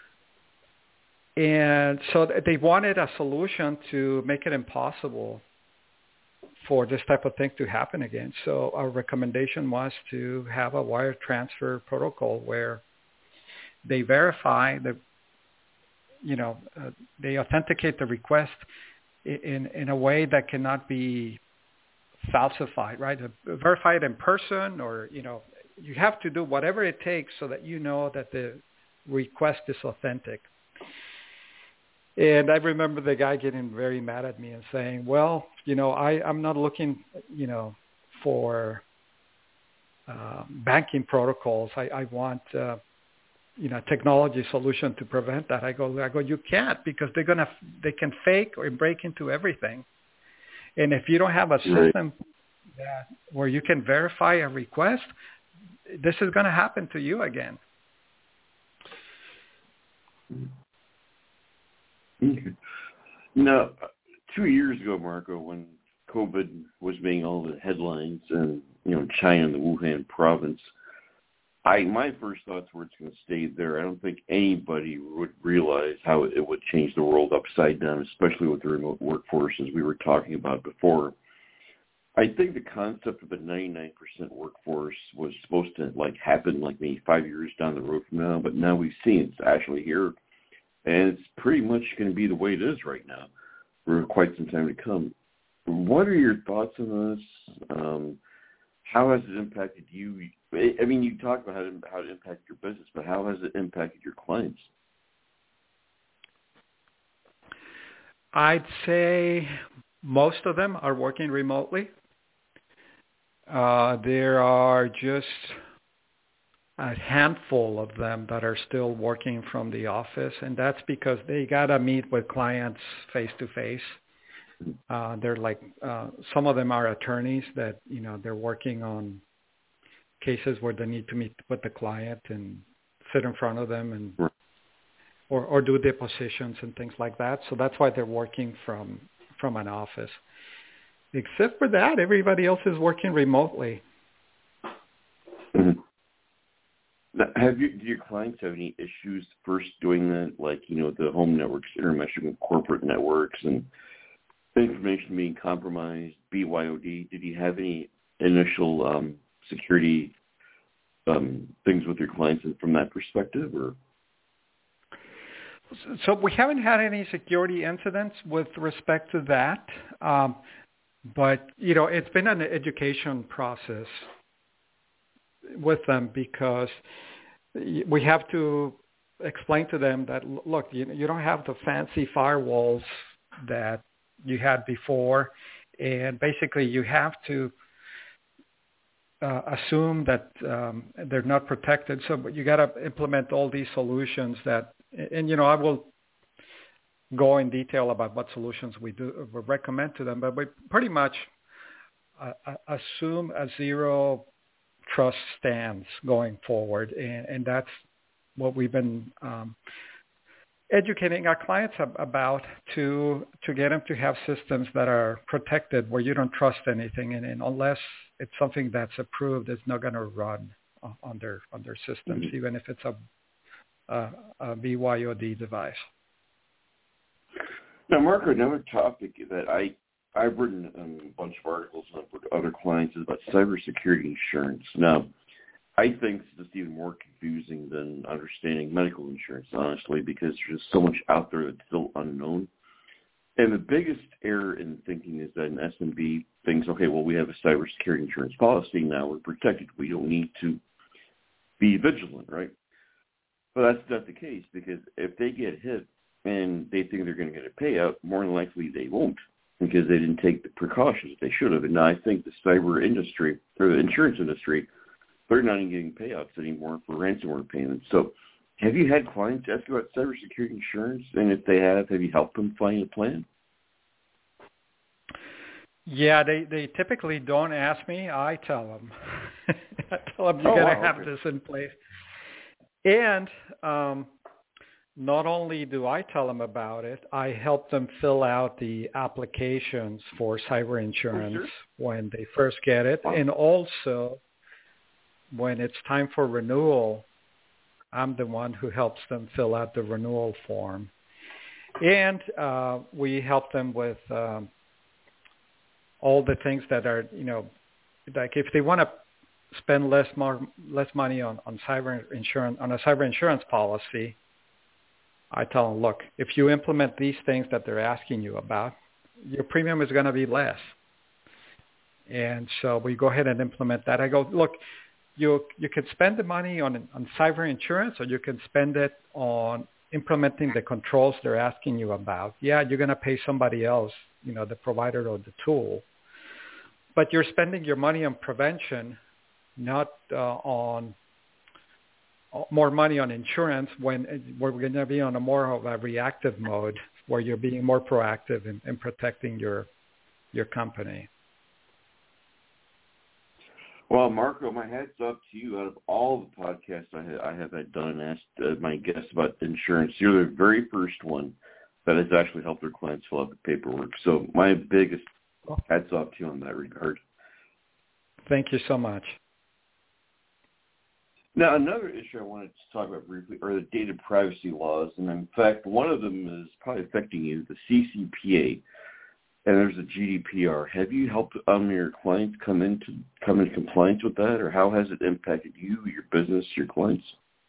And so they wanted a solution to make it impossible for this type of thing to happen again. So our recommendation was to have a wire transfer protocol where they verify the, you know, uh, they authenticate the request in, in a way that cannot be falsified, right? Verify it in person, or, you know, you have to do whatever it takes so that you know that the request is authentic. And I remember the guy getting very mad at me and saying, well, you know, I, I'm not looking, you know, for uh, banking protocols. I, I want, uh, you know, a technology solution to prevent that. I go, I go, you can't, because they're going to, they can fake or break into everything. And if you don't have a system that, where you can verify a request, this is going to happen to you again. Okay. Now, two years ago, Marco, when COVID was making all the headlines, and, you know, China and the Wuhan province, I my first thoughts were it's going to stay there. I don't think anybody would realize how it would change the world upside down, especially with the remote workforces we were talking about before. I think the concept of a ninety-nine percent workforce was supposed to, like, happen like maybe five years down the road from now, but now we've seen it's actually here. And it's pretty much going to be the way it is right now for quite some time to come. What are your thoughts on this? Um, how has it impacted you? I mean, you talked about how it, how it impacted your business, but how has it impacted your clients? I'd say most of them are working remotely. Uh, there are just a handful of them that are still working from the office, and that's because they got to meet with clients face-to-face. Uh, they're like, uh, some of them are attorneys that, you know, they're working on cases where they need to meet with the client and sit in front of them and or, or do depositions and things like that. So that's why they're working from from an office. Except for that, everybody else is working remotely. Mm-hmm. Now, have you, do your clients have any issues first doing that, like, you know, the home networks intermeshing with corporate networks and information being compromised, B Y O D? Did you have any initial um, security um, things with your clients from that perspective, or? So we haven't had any security incidents with respect to that, um, but you know, it's been an education process with them because we have to explain to them that, look, you, you don't have the fancy firewalls that you had before, and basically you have to uh, assume that um, they're not protected. So you got to implement all these solutions that, and you know, I will go in detail about what solutions we do we recommend to them, but we pretty much uh, assume a zero trust stance going forward, and, and that's what we've been um, educating our clients ab- about to to get them to have systems that are protected where you don't trust anything, and, and unless it's something that's approved, it's not going to run on their on their systems, mm-hmm. even if it's a, a, a B Y O D device. Now, Marco, another topic that I I've written um, a bunch of articles on with other clients is about cybersecurity insurance. Now, I think it's just even more confusing than understanding medical insurance, honestly, because there's just so much out there that's still unknown. And the biggest error in thinking is that an S M B thinks, okay, well, we have a cybersecurity insurance policy. Now we're protected. We don't need to be vigilant, right? But that's not the case, because if they get hit and they think they're going to get a payout, more than likely they won't, because they didn't take the precautions they should have. And now I think the cyber industry, or the insurance industry, they're not even getting payouts anymore for ransomware payments. So have you had clients ask you about cybersecurity insurance? And if they have, have you helped them find a plan? Yeah, they, they typically don't ask me. I tell them. I tell them you oh, got to wow, have okay. this in place. And um, not only do I tell them about it, I help them fill out the applications for cyber insurance oh, sure. when they first get it. Wow. And also, when it's time for renewal, I'm the one who helps them fill out the renewal form. And uh, we help them with um, all the things that are, you know, like if they want to spend less more, less money on, on cyber insurance, on a cyber insurance policy, I tell them, look, if you implement these things that they're asking you about, your premium is going to be less. And so we go ahead and implement that. I go, look, you you could spend the money on on cyber insurance, or you can spend it on implementing the controls they're asking you about. Yeah, you're going to pay somebody else, you know, the provider of the tool, but you're spending your money on prevention, not uh, on more money on insurance when we're going to be on a more of a reactive mode where you're being more proactive in, in protecting your your company. Well, Marco, my hat's off to you. Out of all the podcasts I have, I have had done and asked uh, my guests about insurance, you're the very first one that has actually helped their clients fill out the paperwork. So my biggest hats off to you on that regard. Thank you so much. Now, another issue I wanted to talk about briefly are the data privacy laws. And in fact, one of them is probably affecting you, the C C P A. And there's a G D P R. Have you helped um, your clients come into come in compliance with that, or how has it impacted you, your business, your clients?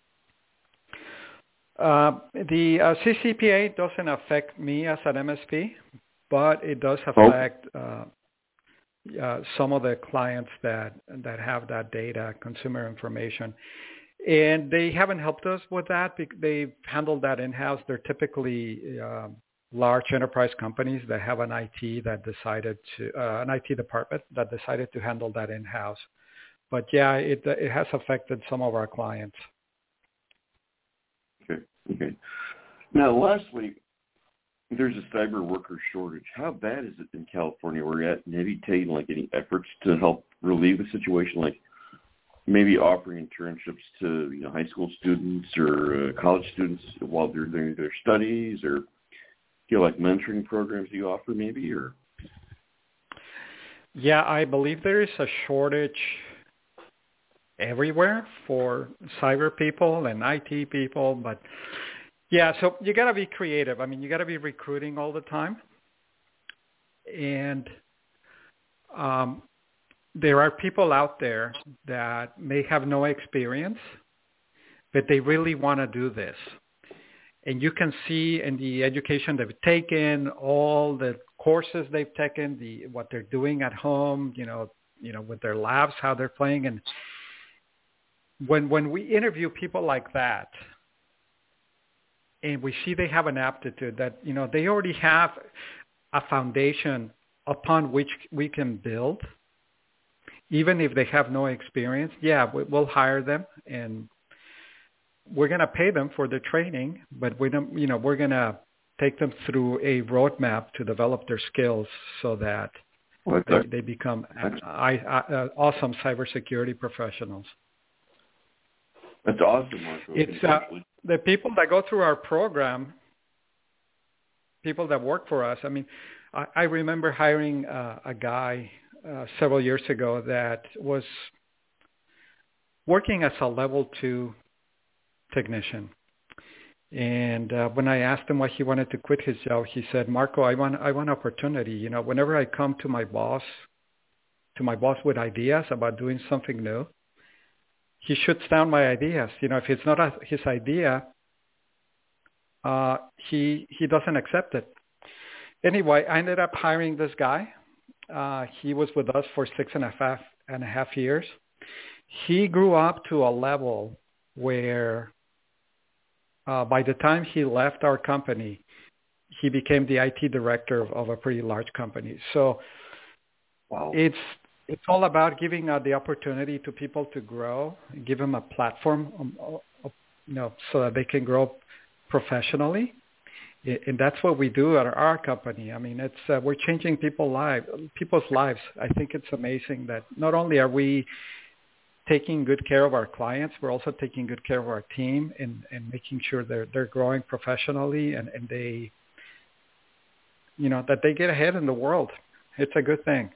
Uh, the uh, C C P A doesn't affect me as an M S P, but it does affect oh. uh, uh, some of the clients that that have that data, consumer information. And they haven't helped us with that. They've handled that in-house. They're typically uh, large enterprise companies that have an I T that decided to, uh, an I T department that decided to handle that in-house. But yeah, it it has affected some of our clients. Okay. Okay. Now, lastly, there's a cyber worker shortage. How bad is it in California where you're at? And have you taken like any efforts to help relieve the situation, like maybe offering internships to you know high school students or uh, college students while they're doing their studies, or you know like mentoring programs you offer maybe, or? Yeah, I believe there is a shortage everywhere for cyber people and I T people, but yeah, so you got to be creative. I mean, you got to be recruiting all the time. And um, there are people out there that may have no experience, but they really want to do this. And you can see in the education they've taken, all the courses they've taken, the what they're doing at home, you know, you know, with their labs, how they're playing. And when when we interview people like that, and we see they have an aptitude that, you know, they already have a foundation upon which we can build, even if they have no experience, yeah, we'll hire them and we're going to pay them for the training, but we don't, you know, we're going to take them through a roadmap to develop their skills so that they, they become I, I, uh, awesome cybersecurity professionals. That's awesome, Marco. It's uh, the people that go through our program, people that work for us. I mean, I, I remember hiring uh, a guy uh, several years ago that was working as a level two technician. And uh, when I asked him why he wanted to quit his job, he said, Marco, I want I want opportunity. You know, whenever I come to my boss, to my boss with ideas about doing something new, he shoots down my ideas. You know, if it's not a, his idea, uh, he he doesn't accept it. Anyway, I ended up hiring this guy. Uh, he was with us for six and a half and a half years. He grew up to a level where uh, by the time he left our company, he became the I T director of, of a pretty large company. So wow. it's It's all about giving uh, the opportunity to people to grow, give them a platform, um, uh, you know, so that they can grow professionally. And that's what we do at our company. I mean, it's uh, we're changing people's lives. People's lives. I think it's amazing that not only are we taking good care of our clients, we're also taking good care of our team and, and making sure they're they're growing professionally and, and they, you know, that they get ahead in the world. It's a good thing.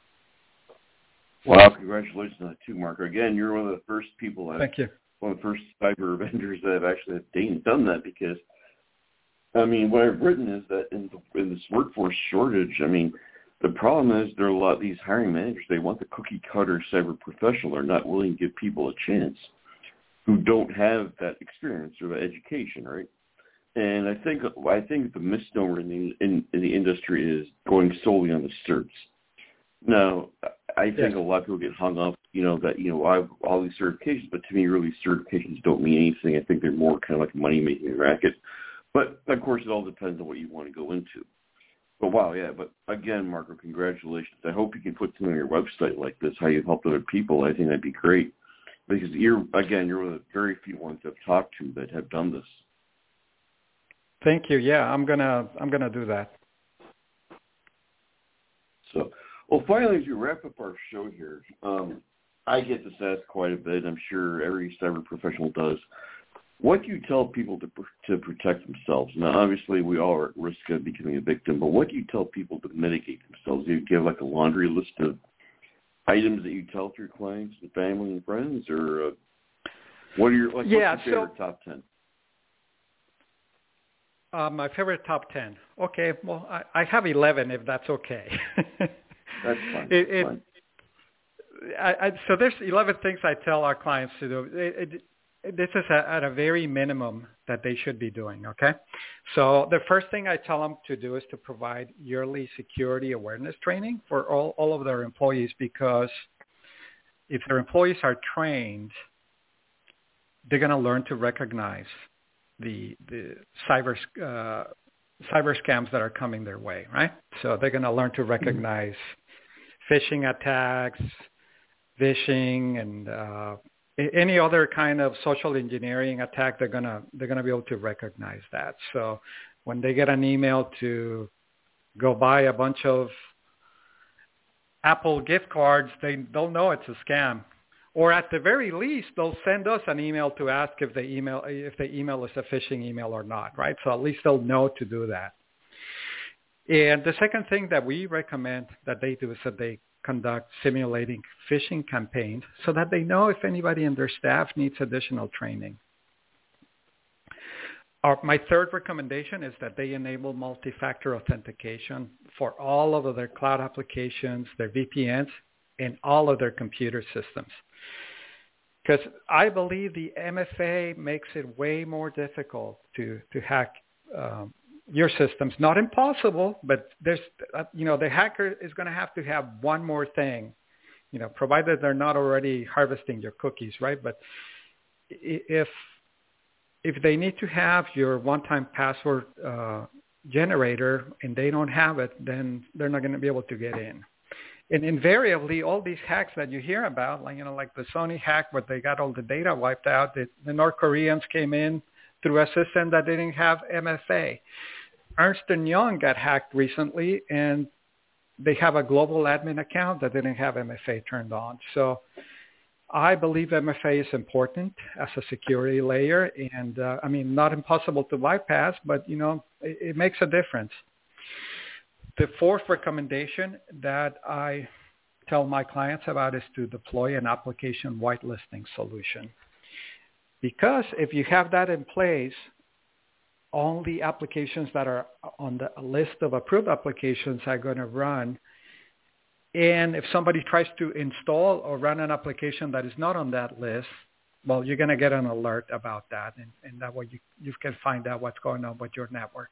Wow, congratulations on that too, Marco. Again, you're one of the first people that, Thank you. one of the first cyber vendors that have actually done that because, I mean, what I've written is that in, the, in this workforce shortage, I mean, the problem is there are a lot of these hiring managers, they want the cookie cutter cyber professional. They're not willing to give people a chance who don't have that experience or that education, right? And I think I think the misnomer in the, in, in the industry is going solely on the certs. Now, I think yes. a lot of people get hung up, you know, that, you know, I have all these certifications, but to me, really, certifications don't mean anything. I think they're more kind of like a money-making racket. But, of course, it all depends on what you want to go into. But, wow, yeah. But, again, Marco, congratulations. I hope you can put something on your website like this, how you've helped other people. I think that'd be great. Because, you're again, you're one of the very few ones I've talked to that have done this. Thank you. Yeah, I'm going to I'm gonna do that. So... Well, finally, as we wrap up our show here, um, I get this asked quite a bit. I'm sure every cyber professional does. What do you tell people to to protect themselves? Now, obviously, we all are at risk of becoming a victim, but what do you tell people to mitigate themselves? Do you give like a laundry list of items that you tell to your clients and family and friends, or uh, what are your like, yeah, what's your favorite so, top ten? Uh, my favorite top ten. Okay, well, I, I have eleven, if that's okay. That's fine. It, That's fine. It, I, I, so there's eleven things I tell our clients to do. It, it, this is a, at a very minimum that they should be doing, okay? So the first thing I tell them to do is to provide yearly security awareness training for all, all of their employees, because if their employees are trained, they're going to learn to recognize the, the cyber uh, cyber scams that are coming their way, right? So they're going to learn to recognize phishing attacks, phishing, and uh, any other kind of social engineering attack. They're gonna they're gonna be able to recognize that. So when they get an email to go buy a bunch of Apple gift cards, they they'll know it's a scam. Or at the very least, they'll send us an email to ask if the email if the email is a phishing email or not, right? So at least they'll know to do that. And the second thing that we recommend that they do is that they conduct simulating phishing campaigns so that they know if anybody in their staff needs additional training. Our, my third recommendation is that they enable multi-factor authentication for all of their cloud applications, their V P Ns, and all of their computer systems. Because I believe the M F A makes it way more difficult to, to hack um, your systems. Not impossible, but there's, uh, you know, the hacker is going to have to have one more thing, you know, provided they're not already harvesting your cookies, right? But if if they need to have your one-time password uh, generator and they don't have it, then they're not going to be able to get in. And invariably, all these hacks that you hear about, like you know, like the Sony hack where they got all the data wiped out, the, the North Koreans came in through a system that didn't have M F A. Ernst and Young got hacked recently, and they have a global admin account that didn't have M F A turned on. So I believe M F A is important as a security layer, and uh, I mean, not impossible to bypass, but you know, it, it makes a difference. The fourth recommendation that I tell my clients about is to deploy an application whitelisting solution. Because if you have that in place, all the applications that are on the list of approved applications are going to run. And if somebody tries to install or run an application that is not on that list, well, you're going to get an alert about that. And, and that way you, you can find out what's going on with your network.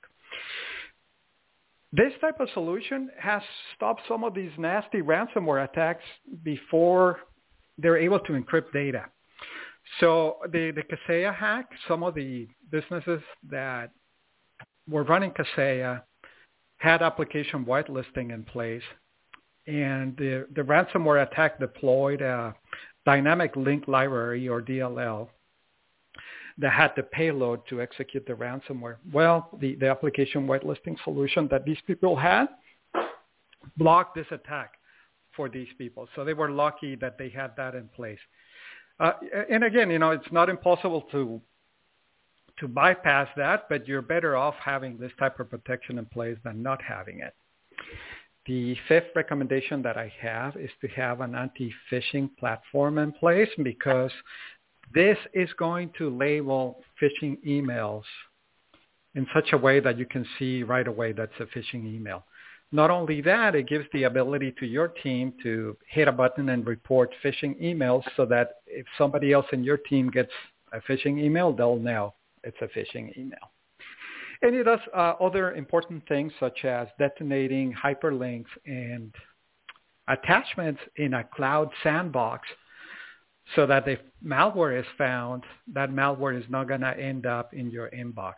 This type of solution has stopped some of these nasty ransomware attacks before they're able to encrypt data. So the, the Kaseya hack, some of the businesses that were running Kaseya had application whitelisting in place, and the, the ransomware attack deployed a dynamic link library, or D L L, that had the payload to execute the ransomware. Well, the, the application whitelisting solution that these people had blocked this attack for these people. So they were lucky that they had that in place. Uh, and again, you know, it's not impossible to to bypass that, but you're better off having this type of protection in place than not having it. The fifth recommendation that I have is to have an anti-phishing platform in place, because this is going to label phishing emails in such a way that you can see right away that's a phishing email. Not only that, it gives the ability to your team to hit a button and report phishing emails, so that if somebody else in your team gets a phishing email, they'll know it's a phishing email. And it does uh, other important things such as detonating hyperlinks and attachments in a cloud sandbox, so that if malware is found, that malware is not going to end up in your inbox.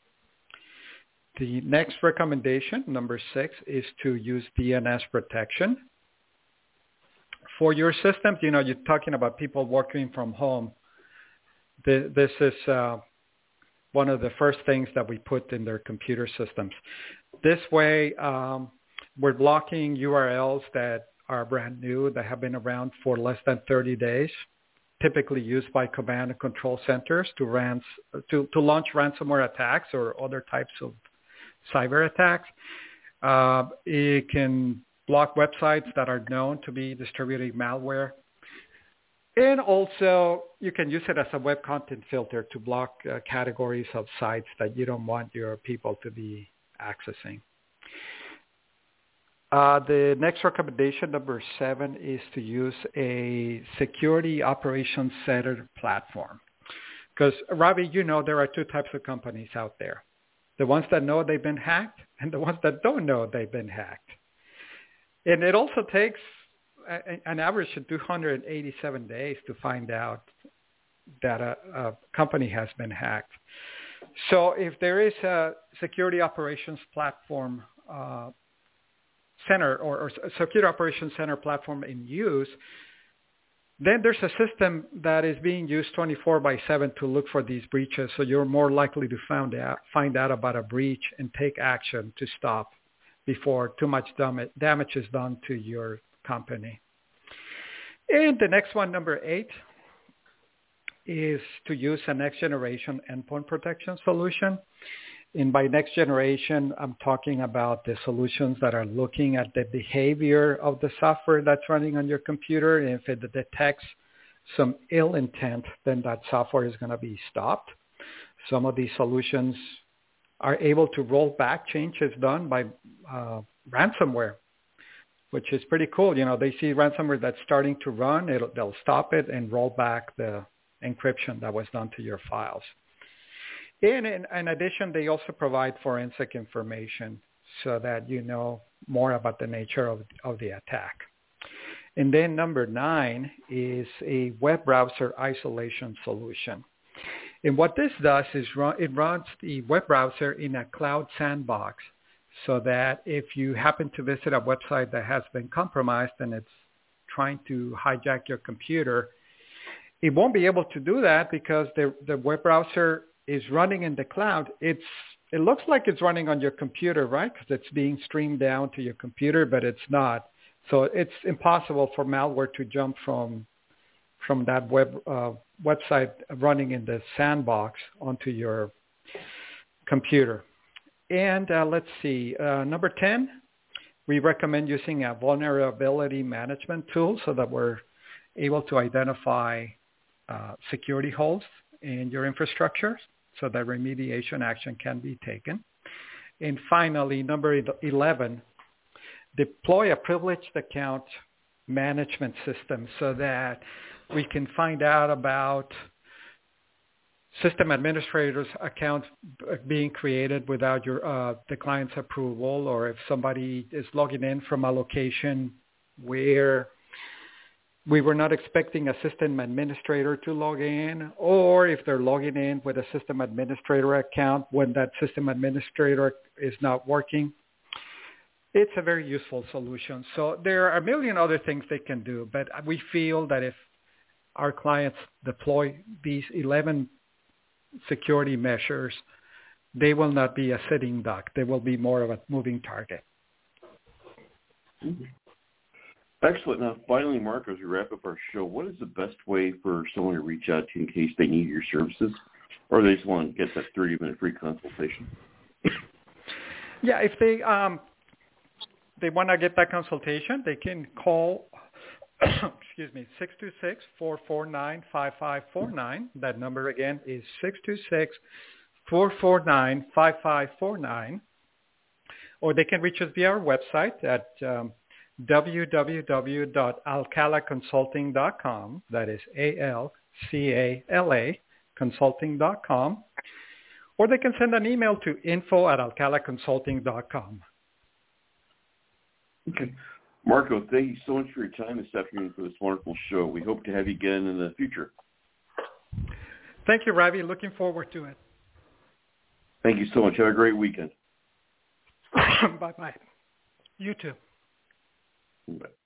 The next recommendation, number six, is to use D N S protection. For your systems, you know, you're talking about people working from home. This is uh, one of the first things that we put in their computer systems. This way, um, we're blocking U R Ls that are brand new, that have been around for less than thirty days, typically used by command and control centers to, rans, to, to launch ransomware attacks or other types of cyber attacks. Uh, it can block websites that are known to be distributing malware. And also, you can use it as a web content filter to block uh, categories of sites that you don't want your people to be accessing. Uh, the next recommendation, number seven, is to use a security operations center platform. Because, Ravi, you know there are two types of companies out there. The ones that know they've been hacked and the ones that don't know they've been hacked. And it also takes a, an average of two hundred eighty-seven days to find out that a, a company has been hacked. So if there is a security operations platform uh, center or, or security operations center platform in use, then there's a system that is being used twenty-four by seven to look for these breaches. So you're more likely to find out, find out about a breach and take action to stop before too much damage is done to your company. And the next one, number eight, is to use a next generation endpoint protection solution. And by next generation, I'm talking about the solutions that are looking at the behavior of the software that's running on your computer. And if it detects some ill intent, then that software is going to be stopped. Some of these solutions are able to roll back changes done by uh, ransomware, which is pretty cool. You know, they see ransomware that's starting to run, it'll, they'll stop it and roll back the encryption that was done to your files. And in, in addition, they also provide forensic information so that you know more about the nature of, of the attack. And then number nine is a web browser isolation solution. And what this does is run, it runs the web browser in a cloud sandbox so that if you happen to visit a website that has been compromised and it's trying to hijack your computer, it won't be able to do that because the, the web browser is running in the cloud. It's it looks like it's running on your computer, right? Because it's being streamed down to your computer, but it's not. So it's impossible for malware to jump from from that web uh, website running in the sandbox onto your computer. And uh, let's see, uh, number ten, we recommend using a vulnerability management tool so that we're able to identify uh, security holes in your infrastructure so that remediation action can be taken. And finally, number eleven, deploy a privileged account management system so that we can find out about system administrators' accounts being created without your uh, the client's approval, or if somebody is logging in from a location where we were not expecting a system administrator to log in, or if they're logging in with a system administrator account when that system administrator is not working. It's a very useful solution. So there are a million other things they can do, but we feel that if our clients deploy these eleven security measures, they will not be a sitting duck. They will be more of a moving target. Mm-hmm. Excellent. Now, finally, Mark, as we wrap up our show, what is the best way for someone to reach out to you in case they need your services, or they just want to get that thirty-minute free consultation? Yeah, if they um, they want to get that consultation, they can call, excuse me, six two six, four four nine, five five four nine. That number again is six two six, four four nine, five five four nine. Or they can reach us via our website at um, w w w dot alcala consulting dot com. That is A L C A L A consulting dot com. Or they can send an email to info at alcala consulting dot com. Okay. Marco, thank you so much for your time this afternoon for this wonderful show. We hope to have you again in the future. Thank you, Ravi. Looking forward to it. Thank you so much. Have a great weekend. Bye-bye. You too. Bye.